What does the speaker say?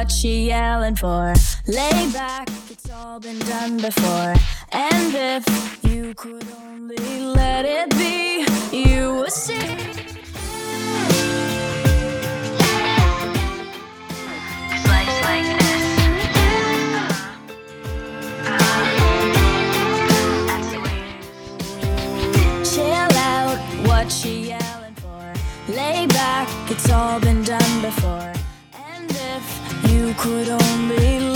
what she yelling for? Lay back, it's all been done before. And if you could only let it be, you would see. What she yelling for? Lay back, it's all been done before. And if you could only